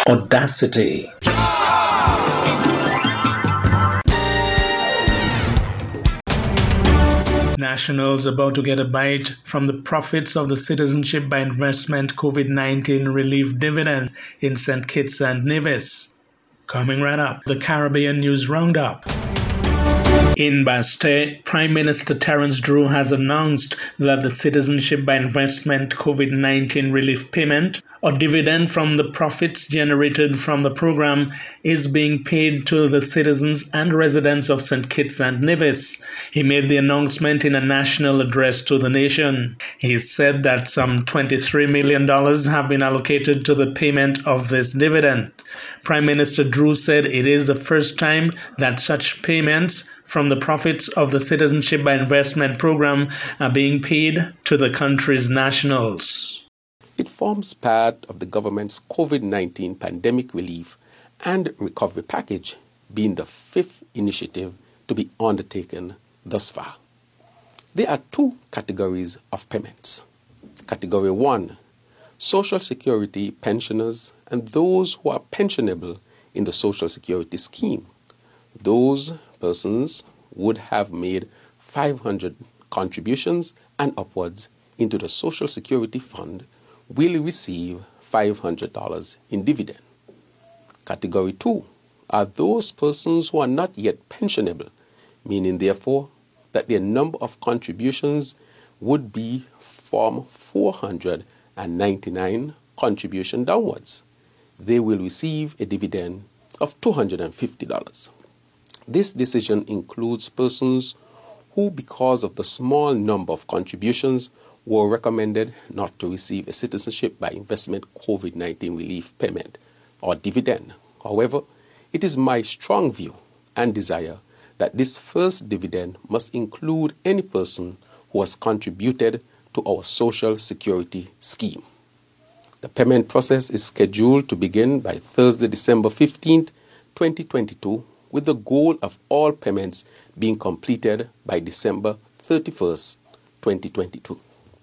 Audacity. Nationals about to get a bite from the profits of the Citizenship by Investment COVID-19 relief dividend in St. Kitts and Nevis. Coming right up, the Caribbean News Roundup. In Basté, Prime Minister Terence Drew has announced that the Citizenship by Investment COVID-19 relief payment or dividend from the profits generated from the program is being paid to the citizens and residents of St. Kitts and Nevis. He made the announcement in a national address to the nation. He said that some $23 million have been allocated to the payment of this dividend. Prime Minister Drew said it is the first time that such payments from the profits of the Citizenship by Investment program are being paid to the country's nationals. It forms part of the government's COVID-19 pandemic relief and recovery package, being the fifth initiative to be undertaken thus far. There are two categories of payments. Category 1, Social Security pensioners and those who are pensionable in the Social Security scheme. Those persons would have made 500 contributions and upwards into the Social Security Fund will receive $500 in dividend. Category 2 are those persons who are not yet pensionable, meaning therefore that their number of contributions would be from 499 contribution downwards. They will receive a dividend of $250. This decision includes persons who, because of the small number of contributions, were recommended not to receive a Citizenship by Investment COVID-19 relief payment or dividend. However, it is my strong view and desire that this first dividend must include any person who has contributed to our Social Security scheme. The payment process is scheduled to begin by Thursday, December 15th, 2022, with the goal of all payments being completed by December 31st, 2022.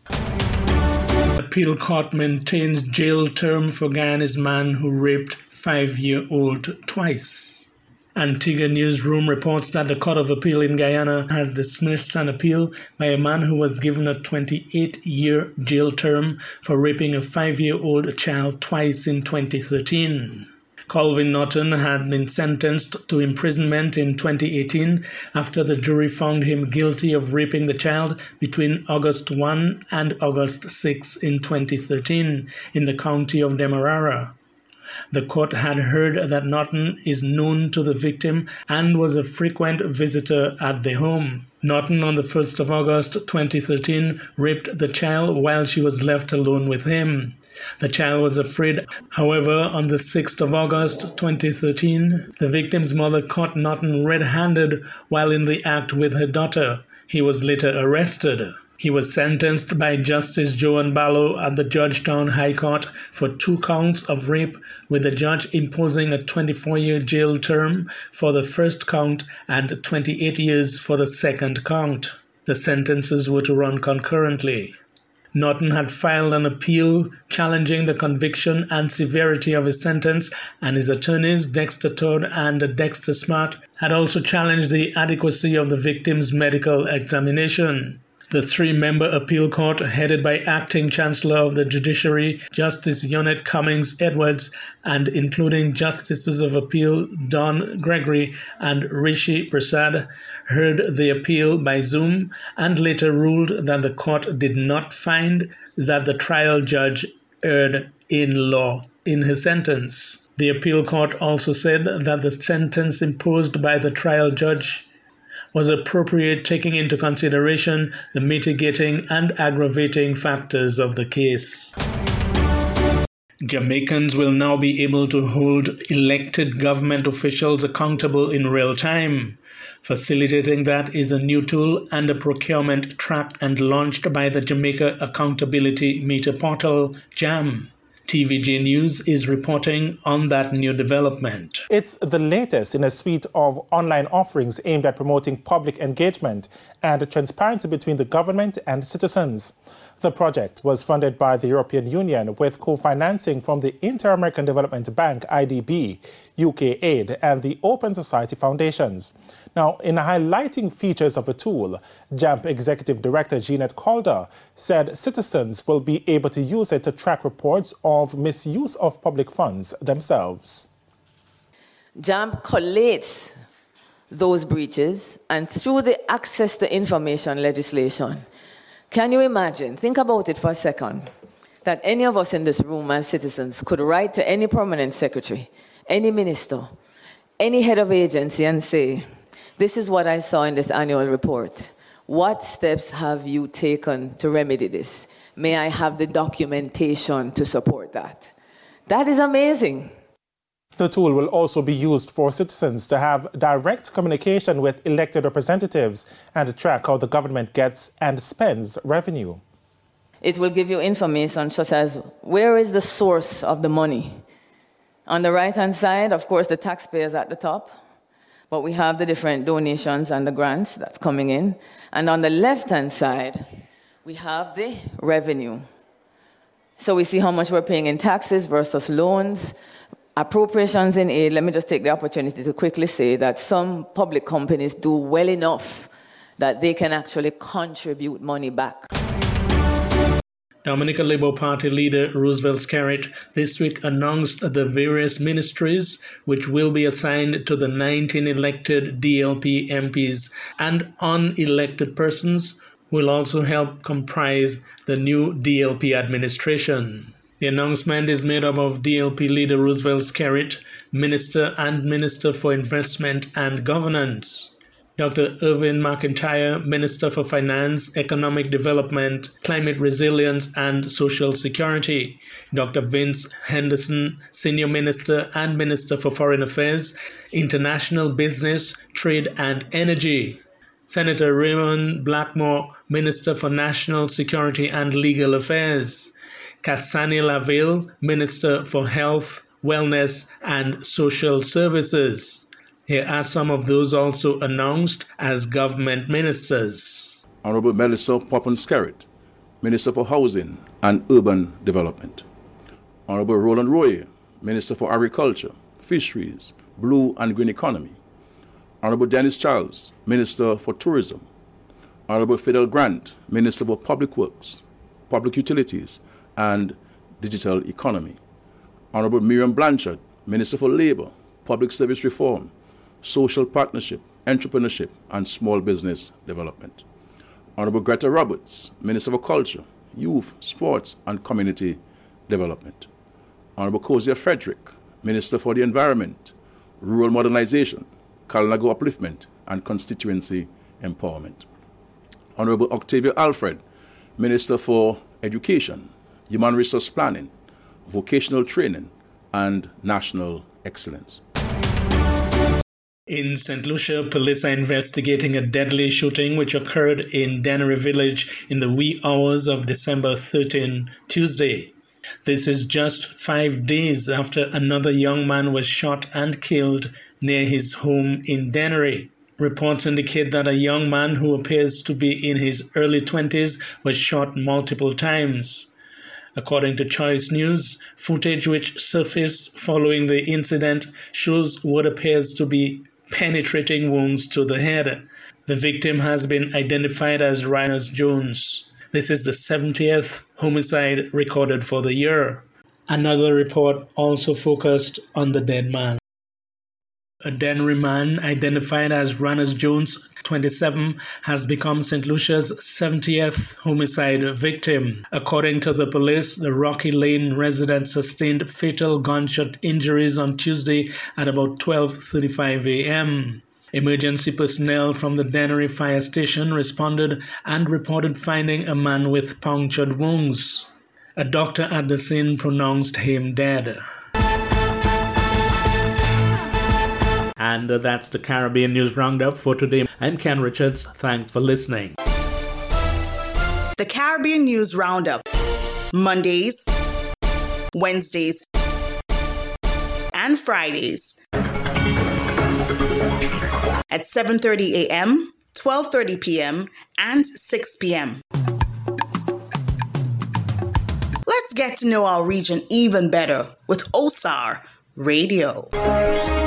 Appeal court maintains jail term for Guyanese man who raped 5-year-old twice. Antigua Newsroom reports that the Court of Appeal in Guyana has dismissed an appeal by a man who was given a 28-year jail term for raping a 5-year-old child twice in 2013. Colvin Norton had been sentenced to imprisonment in 2018 after the jury found him guilty of raping the child between August 1 and August 6 in 2013 in the county of Demerara. The court had heard that Norton is known to the victim and was a frequent visitor at the home. Norton, on the 1st of August 2013, raped the child while she was left alone with him. The child was afraid. However, on the 6th of August 2013, the victim's mother caught Norton red-handed while in the act with her daughter. He was later arrested. He was sentenced by Justice Joan Barlow at the Georgetown High Court for 2 counts of rape, with the judge imposing a 24-year jail term for the first count and 28 years for the second count. The sentences were to run concurrently. Norton had filed an appeal challenging the conviction and severity of his sentence, and his attorneys, Dexter Todd and Dexter Smart, had also challenged the adequacy of the victim's medical examination. The 3-member appeal court, headed by Acting Chancellor of the Judiciary, Justice Yonette Cummings Edwards, and including Justices of Appeal Don Gregory and Rishi Prasad, heard the appeal by Zoom and later ruled that the court did not find that the trial judge erred in law in his sentence. The appeal court also said that the sentence imposed by the trial judge was appropriate, taking into consideration the mitigating and aggravating factors of the case. Jamaicans will now be able to hold elected government officials accountable in real time. Facilitating that is a new tool and a procurement tracked and launched by the Jamaica Accountability Meter Portal, JAM. TVJ News is reporting on that new development. It's the latest in a suite of online offerings aimed at promoting public engagement and transparency between the government and citizens. The project was funded by the European Union with co-financing from the Inter-American Development Bank, IDB, UK Aid, and the Open Society Foundations. Now, in highlighting features of the tool, JAMP Executive Director Jeanette Calder said citizens will be able to use it to track reports of misuse of public funds themselves. JAMP collates those breaches, and through the access to information legislation, can you imagine, think about it for a second, that any of us in this room as citizens could write to any permanent secretary, any minister, any head of agency and say, this is what I saw in this annual report. What steps have you taken to remedy this? May I have the documentation to support that? That is amazing. The tool will also be used for citizens to have direct communication with elected representatives and to track how the government gets and spends revenue. It will give you information such as where is the source of the money. On the right-hand side, of course, the taxpayers at the top, but we have the different donations and the grants that's coming in. And on the left-hand side, we have the revenue. So we see how much we're paying in taxes versus loans, appropriations in aid. Let me just take the opportunity to quickly say that some public companies do well enough that they can actually contribute money back. Dominica Labour Party leader Roosevelt Skerritt this week announced the various ministries which will be assigned to the 19 elected DLP MPs, and unelected persons will also help comprise the new DLP administration. The announcement is made up of DLP leader Roosevelt Skerritt, Minister and Minister for Investment and Governance, Dr. Irvin McIntyre, Minister for Finance, Economic Development, Climate Resilience and Social Security, Dr. Vince Henderson, Senior Minister and Minister for Foreign Affairs, International Business, Trade and Energy, Senator Raymond Blackmore, Minister for National Security and Legal Affairs, Cassani Laville, Minister for Health, Wellness and Social Services. Here are some of those also announced as government ministers. Honorable Melissa Poppins-Skerritt, Minister for Housing and Urban Development. Honorable Roland Royer, Minister for Agriculture, Fisheries, Blue and Green Economy. Honorable Dennis Charles, Minister for Tourism. Honorable Fidel Grant, Minister for Public Works, Public Utilities and Digital Economy. Honorable Miriam Blanchard, Minister for Labour, Public Service Reform, Social Partnership, Entrepreneurship and Small Business Development. Honorable Greta Roberts, Minister for Culture, Youth, Sports and Community Development. Honorable Kozia Frederick, Minister for the Environment, Rural Modernization, Kalinago Upliftment and Constituency Empowerment. Honorable Octavia Alfred, Minister for Education, Human Resource Planning, Vocational Training and National Excellence. In St. Lucia, police are investigating a deadly shooting which occurred in Dannery Village in the wee hours of December 13, Tuesday. This is just 5 days after another young man was shot and killed near his home in Dannery. Reports indicate that a young man who appears to be in his early 20s was shot multiple times. According to Choice News, footage which surfaced following the incident shows what appears to be penetrating wounds to the head. The victim has been identified as Rhinus Jones. This is the 70th homicide recorded for the year. Another report also focused on the dead man. A Dannery man identified as Rhinus Jones, 27, has become St. Lucia's 70th homicide victim. According to the police, the Rocky Lane resident sustained fatal gunshot injuries on Tuesday at about 12:35 a.m. Emergency personnel from the Dannery fire station responded and reported finding a man with punctured wounds. A doctor at the scene pronounced him dead. And that's the Caribbean News Roundup for today. I'm Ken Richards. Thanks for listening. The Caribbean News Roundup. Mondays, Wednesdays, and Fridays at 7:30 a.m., 12:30 p.m., and 6 p.m. Let's get to know our region even better with OSAR Radio.